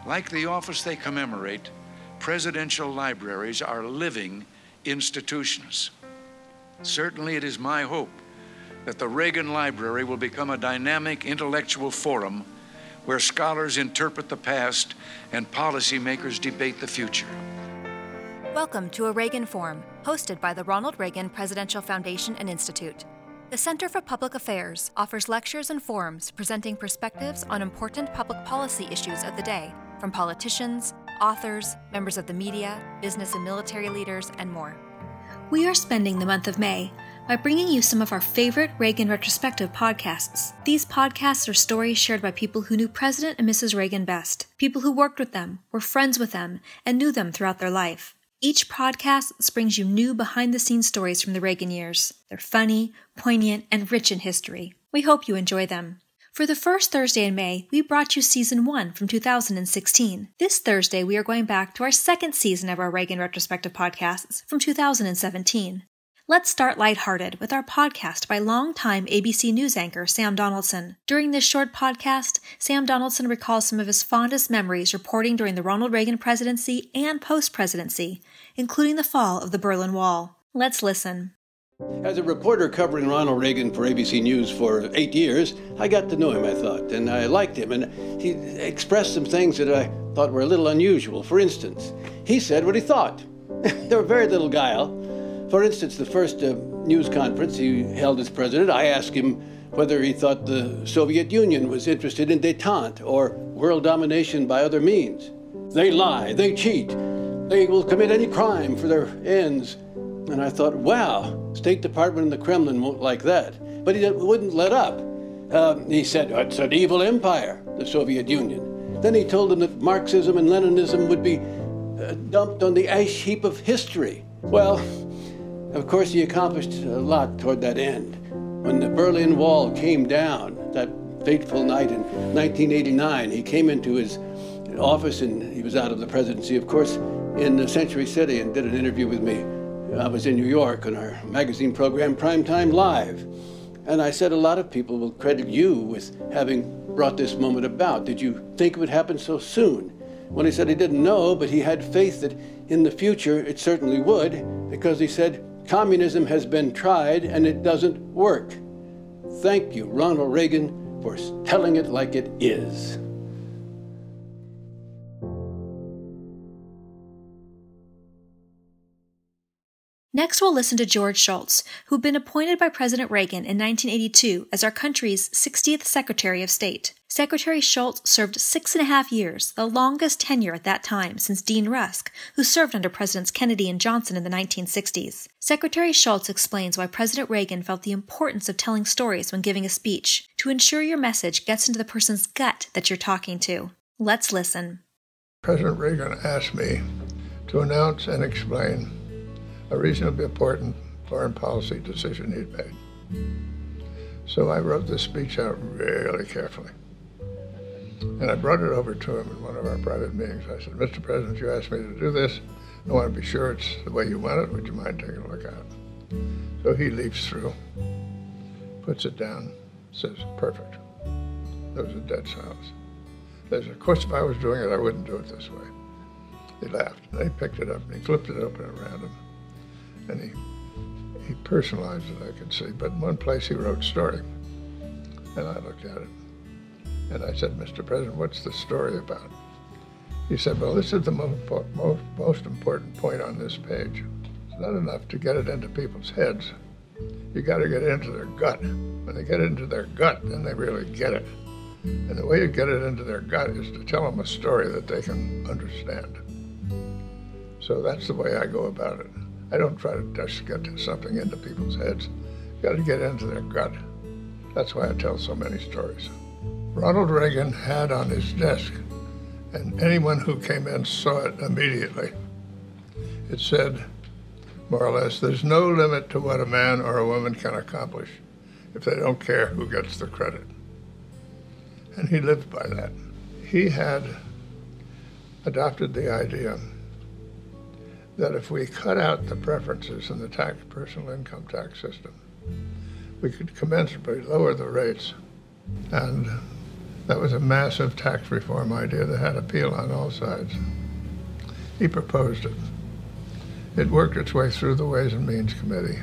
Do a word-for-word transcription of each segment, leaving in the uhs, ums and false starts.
Like the office they commemorate, presidential libraries are living institutions. Certainly it is my hope that the Reagan Library will become a dynamic intellectual forum where scholars interpret the past and policymakers debate the future. Welcome to A Reagan Forum, hosted by the Ronald Reagan Presidential Foundation and Institute. The Center for Public Affairs offers lectures and forums presenting perspectives on important public policy issues of the day from politicians, authors, members of the media, business and military leaders, and more. We are spending the month of May by bringing you some of our favorite Reagan retrospective podcasts. These podcasts are stories shared by people who knew President and Missus Reagan best, people who worked with them, were friends with them, and knew them throughout their life. Each podcast brings you new behind-the-scenes stories from the Reagan years. They're funny, poignant, and rich in history. We hope you enjoy them. For the first Thursday in May, we brought you Season one from two thousand sixteen. This Thursday, we are going back to our second season of our Reagan retrospective podcasts from two thousand seventeen. Let's start lighthearted with our podcast by longtime A B C News anchor Sam Donaldson. During this short podcast, Sam Donaldson recalls some of his fondest memories reporting during the Ronald Reagan presidency and post-presidency, including the fall of the Berlin Wall. Let's listen. As a reporter covering Ronald Reagan for A B C News for eight years, I got to know him, I thought, and I liked him. And he expressed some things that I thought were a little unusual. For instance, he said what he thought. There were very little guile. For instance, the first uh, news conference he held as president, I asked him whether he thought the Soviet Union was interested in détente or world domination by other means. They lie, they cheat, they will commit any crime for their ends. And I thought, wow, State Department and the Kremlin won't like that. But he wouldn't let up. Uh, he said, it's an evil empire, the Soviet Union. Then he told them that Marxism and Leninism would be uh, dumped on the ash heap of history. Well, of course, he accomplished a lot toward that end. When the Berlin Wall came down, that fateful night in nineteen eighty-nine, he came into his office, and he was out of the presidency, of course, in Century City, and did an interview with me. I was in New York on our magazine program, Primetime Live. And I said, a lot of people will credit you with having brought this moment about. Did you think it would happen so soon? Well, he said he didn't know, but he had faith that in the future it certainly would, because he said, communism has been tried and it doesn't work. Thank you, Ronald Reagan, for telling it like it is. Next, we'll listen to George Shultz, who'd been appointed by President Reagan in nineteen eighty-two as our country's sixtieth Secretary of State. Secretary Shultz served six and a half years, the longest tenure at that time since Dean Rusk, who served under Presidents Kennedy and Johnson in the nineteen sixties. Secretary Shultz explains why President Reagan felt the importance of telling stories when giving a speech, to ensure your message gets into the person's gut that you're talking to. Let's listen. President Reagan asked me to announce and explain a reasonably important foreign policy decision he'd made. So I wrote this speech out really carefully. And I brought it over to him in one of our private meetings. I said, Mister President, you asked me to do this. I want to be sure it's the way you want it. Would you mind taking a look at it? So he leafs through, puts it down, says, perfect. There was a dead silence. There's, of course, if I was doing it, I wouldn't do it this way. He laughed. And he picked it up, and he flipped it open at random. And he, he personalized it, I could see. But in one place he wrote story. And I looked at it. And I said, Mister President, what's the story about? He said, well, this is the most, most, most important point on this page. It's not enough to get it into people's heads. You got to get it into their gut. When they get it into their gut, then they really get it. And the way you get it into their gut is to tell them a story that they can understand. So that's the way I go about it. I don't try to just get something into people's heads. You got to get into their gut. That's why I tell so many stories. Ronald Reagan had on his desk, and anyone who came in saw it immediately. It said, more or less, there's no limit to what a man or a woman can accomplish if they don't care who gets the credit. And he lived by that. He had adopted the idea that if we cut out the preferences in the tax, personal income tax system, we could commensurably lower the rates and That was a massive tax reform idea that had appeal on all sides. He proposed it. It worked its way through the Ways and Means Committee.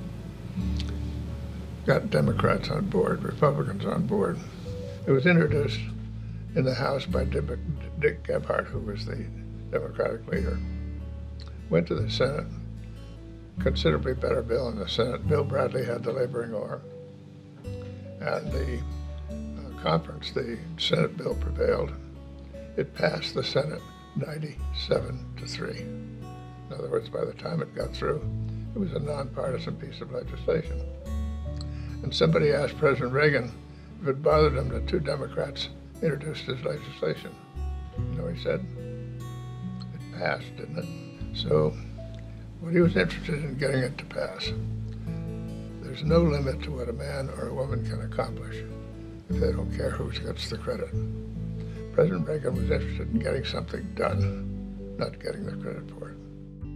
Got Democrats on board, Republicans on board. It was introduced in the House by Dick Gephardt, who was the Democratic leader. Went to the Senate, considerably better bill in the Senate. Bill Bradley had the laboring arm. And the uh, conference, the Senate bill prevailed. It passed the Senate ninety-seven to three. In other words, by the time it got through, it was a nonpartisan piece of legislation. And somebody asked President Reagan if it bothered him that two Democrats introduced his legislation. You know, he said, it passed, didn't it? So, well, he was interested in getting it to pass. There's no limit to what a man or a woman can accomplish if they don't care who gets the credit. President Reagan was interested in getting something done, not getting the credit for it.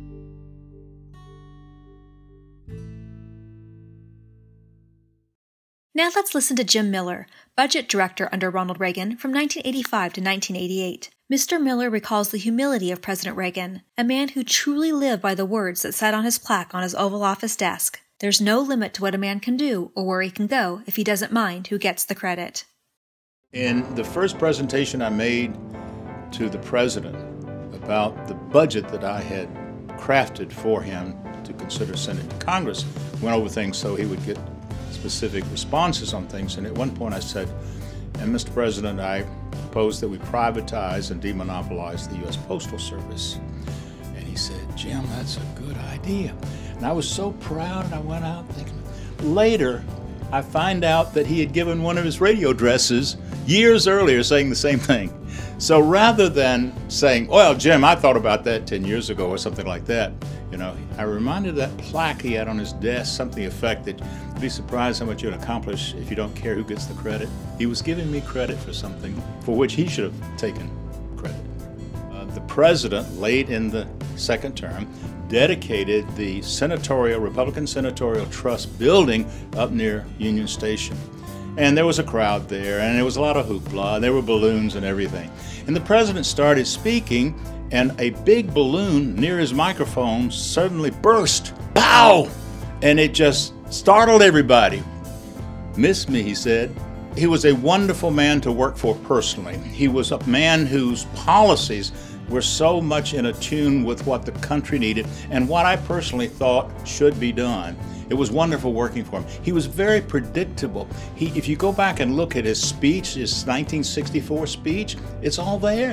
Now let's listen to Jim Miller, budget director under Ronald Reagan from nineteen eighty-five to nineteen eighty-eight. Mister Miller recalls the humility of President Reagan, a man who truly lived by the words that sat on his plaque on his Oval Office desk. There's no limit to what a man can do or where he can go if he doesn't mind who gets the credit. In the first presentation I made to the president about the budget that I had crafted for him to consider sending to Congress, went over things so he would get specific responses on things. And at one point I said, and Mister President, I propose that we privatize and demonopolize the U S Postal Service. And he said, Jim, that's a good idea. And I was so proud, and I went out thinking. Later, I find out that he had given one of his radio addresses years earlier saying the same thing. So rather than saying, well, Jim, I thought about that ten years ago or something like that, you know, I reminded of that plaque he had on his desk, something to the effect that you'd be surprised how much you'd accomplish if you don't care who gets the credit. He was giving me credit for something for which he should have taken credit. Uh, the president, late in the second term, dedicated the senatorial, Republican Senatorial Trust building up near Union Station. And there was a crowd there, and there was a lot of hoopla, and there were balloons and everything. And the president started speaking, and a big balloon near his microphone suddenly burst. Pow! And it just startled everybody. Miss me, he said. He was a wonderful man to work for personally. He was a man whose policies were so much in tune with what the country needed and what I personally thought should be done. It was wonderful working for him. He was very predictable. He, if you go back and look at his speech, his nineteen sixty-four speech, it's all there.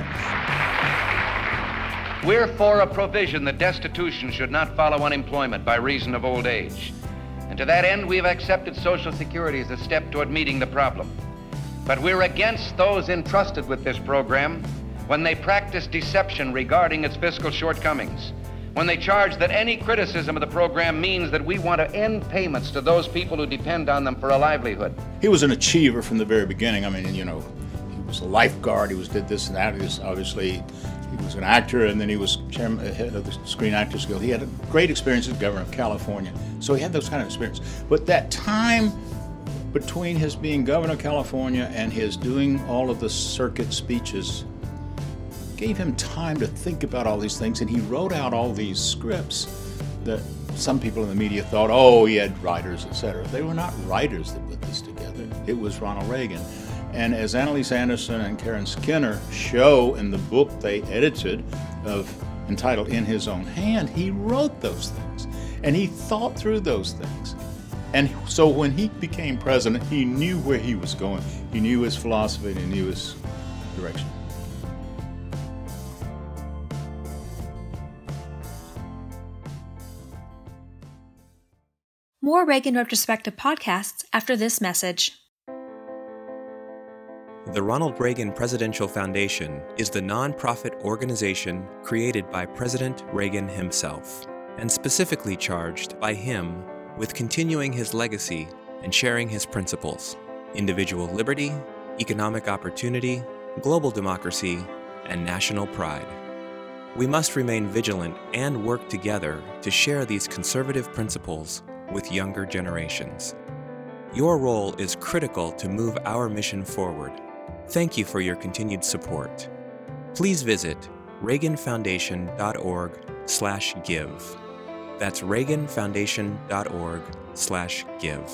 We're for a provision that destitution should not follow unemployment by reason of old age. And to that end, we've accepted Social Security as a step toward meeting the problem. But we're against those entrusted with this program when they practice deception regarding its fiscal shortcomings, when they charge that any criticism of the program means that we want to end payments to those people who depend on them for a livelihood. He was an achiever from the very beginning. I mean, you know, he was a lifeguard, he was did this and that. He was obviously, he was an actor, and then he was chairman, head of the Screen Actors Guild. He had a great experience as governor of California, so he had those kind of experience. But that time between his being governor of California and his doing all of the circuit speeches gave him time to think about all these things, and he wrote out all these scripts that some people in the media thought, oh, he had writers, et cetera. They were not writers that put this together. It was Ronald Reagan. And as Annalise Anderson and Karen Skinner show in the book they edited, of entitled In His Own Hand, he wrote those things, and he thought through those things. And so when he became president, he knew where he was going. He knew his philosophy, and he knew his direction. More Reagan Retrospective podcasts after this message. The Ronald Reagan Presidential Foundation is the nonprofit organization created by President Reagan himself, and specifically charged by him with continuing his legacy and sharing his principles: individual liberty, economic opportunity, global democracy, and national pride. We must remain vigilant and work together to share these conservative principles with younger generations. Your role is critical to move our mission forward. Thank you for your continued support. Please visit reaganfoundation.org slash give. That's reaganfoundation.org slash give.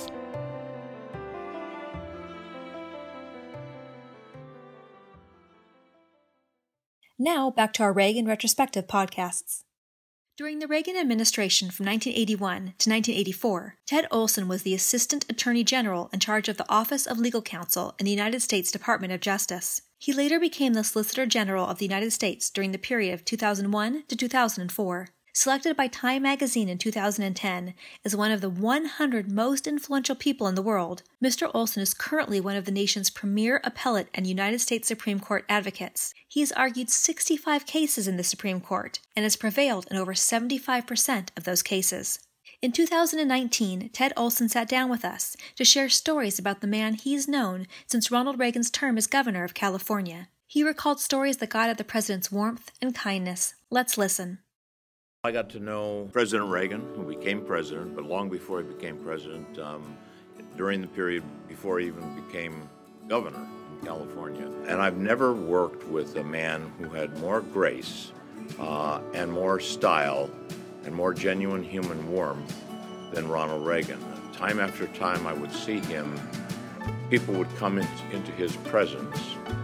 Now, back to our Reagan retrospective podcasts. During the Reagan administration from nineteen eighty-one to nineteen eighty-four, Ted Olson was the Assistant Attorney General in charge of the Office of Legal Counsel in the United States Department of Justice. He later became the Solicitor General of the United States during the period of two thousand one to two thousand four. Selected by Time magazine in two thousand ten as one of the one hundred most influential people in the world, Mister Olson is currently one of the nation's premier appellate and United States Supreme Court advocates. He has argued sixty-five cases in the Supreme Court and has prevailed in over seventy-five percent of those cases. In two thousand nineteen, Ted Olson sat down with us to share stories about the man he's known since Ronald Reagan's term as governor of California. He recalled stories that got at the president's warmth and kindness. Let's listen. I got to know President Reagan, who became president, but long before he became president, um, during the period before he even became governor in California. And I've never worked with a man who had more grace uh, and more style and more genuine human warmth than Ronald Reagan. Time after time I would see him, people would come in, into his presence,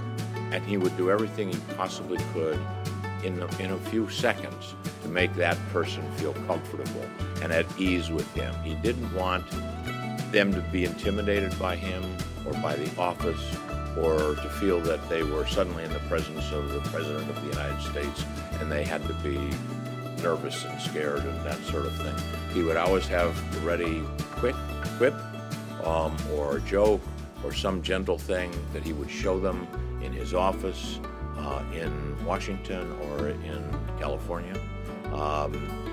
and he would do everything he possibly could in a, in a few seconds to make that person feel comfortable and at ease with him. He didn't want them to be intimidated by him or by the office or to feel that they were suddenly in the presence of the President of the United States and they had to be nervous and scared and that sort of thing. He would always have the ready quick quip um, or joke or some gentle thing that he would show them in his office uh, in Washington or in California. Um,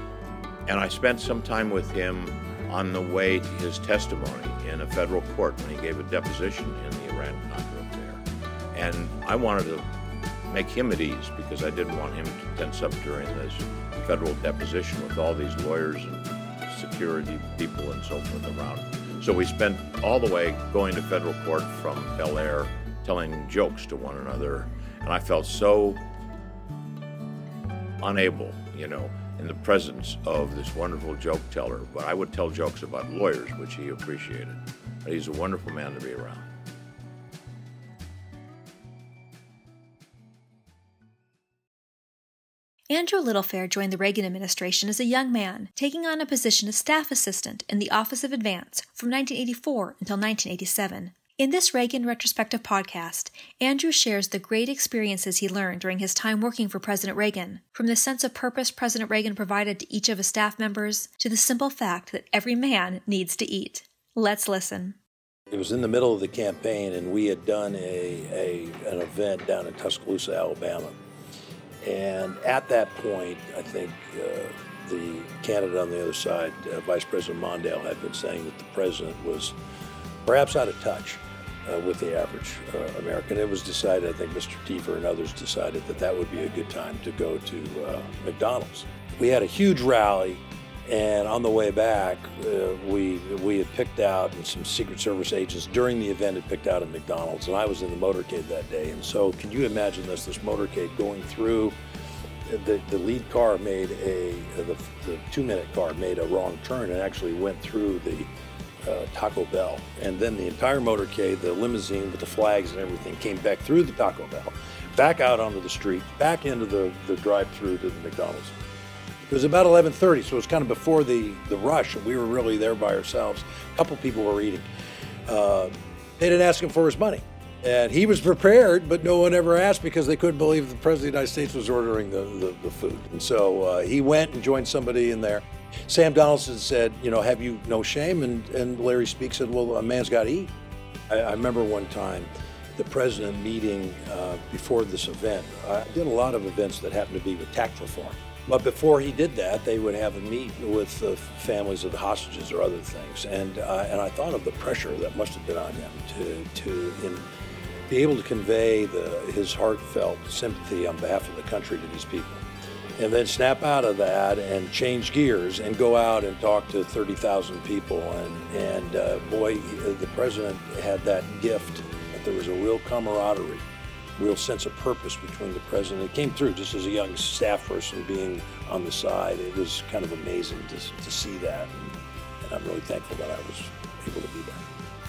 and I spent some time with him on the way to his testimony in a federal court when he gave a deposition in the Iran-Contra affair. And I wanted to make him at ease because I didn't want him to tense up during this federal deposition with all these lawyers and security people and so forth around. So we spent all the way going to federal court from Bel Air telling jokes to one another. And I felt so unable, you know, in the presence of this wonderful joke teller. But I would tell jokes about lawyers, which he appreciated. But he's a wonderful man to be around. Andrew Littlefair joined the Reagan administration as a young man, taking on a position as staff assistant in the Office of Advance from nineteen eighty-four until nineteen eighty-seven. In this Reagan retrospective podcast, Andrew shares the great experiences he learned during his time working for President Reagan, from the sense of purpose President Reagan provided to each of his staff members, to the simple fact that every man needs to eat. Let's listen. It was in the middle of the campaign, and we had done a, a an event down in Tuscaloosa, Alabama. And at that point, I think uh, the candidate on the other side, uh, Vice President Mondale, had been saying that the president was perhaps out of touch uh, with the average uh, American. It was decided, I think Mister Tiefer and others decided that that would be a good time to go to uh, McDonald's. We had a huge rally, and on the way back, uh, we we had picked out, and some Secret Service agents during the event had picked out a McDonald's, and I was in the motorcade that day. And so can you imagine this, this motorcade going through, the, the lead car made a, the, the two-minute car made a wrong turn and actually went through the uh, Taco Bell. And then the entire motorcade, the limousine with the flags and everything, came back through the Taco Bell, back out onto the street, back into the, the drive-through to the McDonald's. It was about eleven thirty, so it was kind of before the, the rush, and we were really there by ourselves. A couple people were eating. Uh, they didn't ask him for his money. And he was prepared, but no one ever asked because they couldn't believe the President of the United States was ordering the, the, the food. And so uh, he went and joined somebody in there. Sam Donaldson said, you know, have you no shame? And, and Larry Speake said, well, a man's got to eat. I, I remember one time the president meeting uh, before this event. I did a lot of events that happened to be with tax reform. But before he did that, they would have him meet with the families of the hostages or other things. And uh, and I thought of the pressure that must have been on him to, to in, be able to convey the, his heartfelt sympathy on behalf of the country to these people. And then snap out of that and change gears and go out and talk to thirty thousand people. And, and uh, boy, the president had that gift there was a real camaraderie, real sense of purpose between the president. It came through just as a young staff person being on the side. It was kind of amazing to, to see that, and, and I'm really thankful that I was able to be there.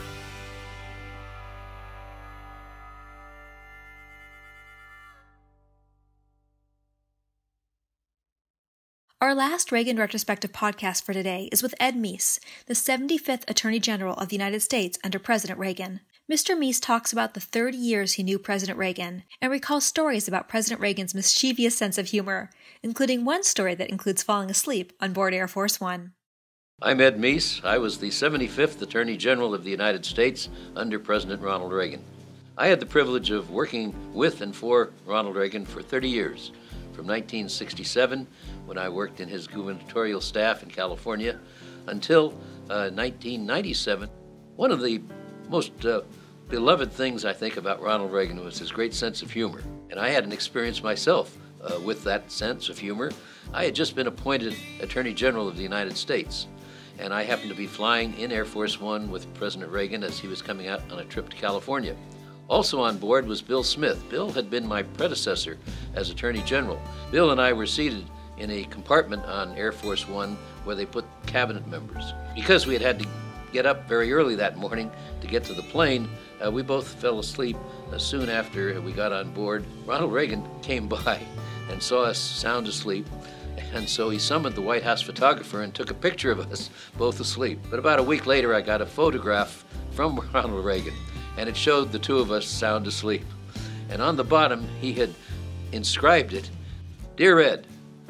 Our last Reagan Retrospective podcast for today is with Ed Meese, the seventy-fifth Attorney General of the United States under President Reagan. Mister Meese talks about the thirty years he knew President Reagan and recalls stories about President Reagan's mischievous sense of humor, including one story that includes falling asleep on board Air Force One. I'm Ed Meese. I was the seventy-fifth Attorney General of the United States under President Ronald Reagan. I had the privilege of working with and for Ronald Reagan for thirty years, from nineteen sixty-seven, when I worked in his gubernatorial staff in California, until uh, nineteen ninety-seven. One of the most uh, beloved things I think about Ronald Reagan was his great sense of humor. And I had an experience myself uh, with that sense of humor. I had just been appointed Attorney General of the United States, and I happened to be flying in Air Force One with President Reagan as he was coming out on a trip to California. Also on board was Bill Smith. Bill had been my predecessor as Attorney General. Bill and I were seated in a compartment on Air Force One where they put cabinet members. Because we had had to get up very early that morning to get to the plane, uh, we both fell asleep uh, soon after we got on board. Ronald Reagan came by and saw us sound asleep, and so he summoned the White House photographer and took a picture of us both asleep. But about a week later, I got a photograph from Ronald Reagan, and it showed the two of us sound asleep. And on the bottom, he had inscribed it, "Dear Ed,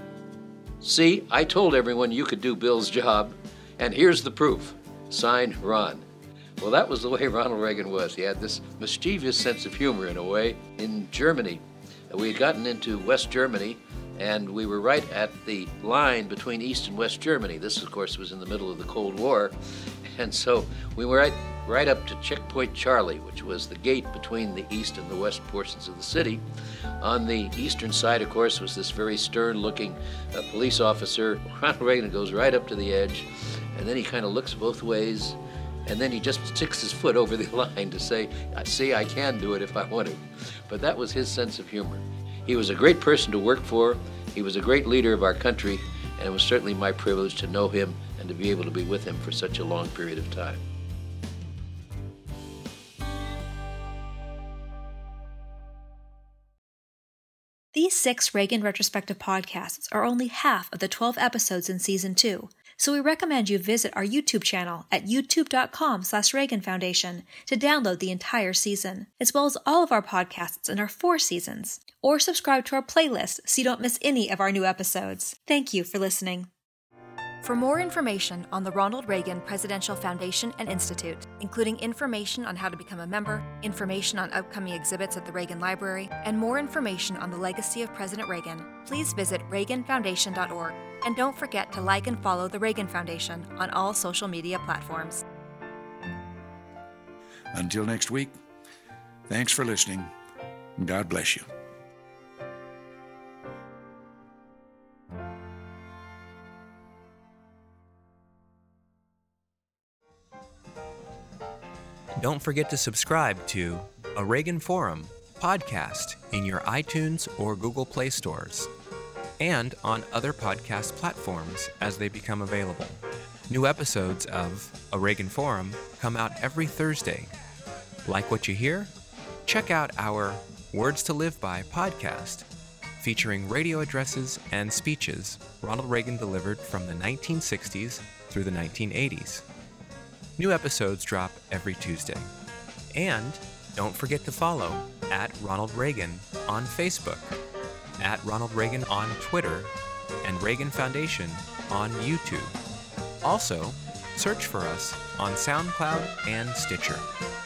see, I told everyone you could do Bill's job, and here's the proof. Signed, Ron." Well, that was the way Ronald Reagan was. He had this mischievous sense of humor, in a way. In Germany, we had gotten into West Germany, and we were right at the line between East and West Germany. This, of course, was in the middle of the Cold War. And so we were right, right up to Checkpoint Charlie, which was the gate between the east and the west portions of the city. On the eastern side, of course, was this very stern-looking uh, police officer. Ronald Reagan goes right up to the edge, and then he kind of looks both ways, and then he just sticks his foot over the line to say, "See, I can do it if I want to." But that was his sense of humor. He was a great person to work for. He was a great leader of our country, and it was certainly my privilege to know him and to be able to be with him for such a long period of time. These six Reagan Retrospective podcasts are only half of the twelve episodes in Season two, so we recommend you visit our YouTube channel at youtube.com slash Reagan Foundation to download the entire season, as well as all of our podcasts in our four seasons, or subscribe to our playlist so you don't miss any of our new episodes. Thank you for listening. For more information on the Ronald Reagan Presidential Foundation and Institute, including information on how to become a member, information on upcoming exhibits at the Reagan Library, and more information on the legacy of President Reagan, please visit reagan foundation dot org. And don't forget to like and follow the Reagan Foundation on all social media platforms. Until next week, thanks for listening, and God bless you. Don't forget to subscribe to A Reagan Forum podcast in your iTunes or Google Play stores, and on other podcast platforms as they become available. New episodes of A Reagan Forum come out every Thursday. Like what you hear? Check out our Words to Live By podcast, featuring radio addresses and speeches Ronald Reagan delivered from the nineteen sixties through the nineteen eighties. New episodes drop every Tuesday. And don't forget to follow at Ronald Reagan on Facebook, at Ronald Reagan on Twitter, and Reagan Foundation on YouTube. Also, search for us on SoundCloud and Stitcher.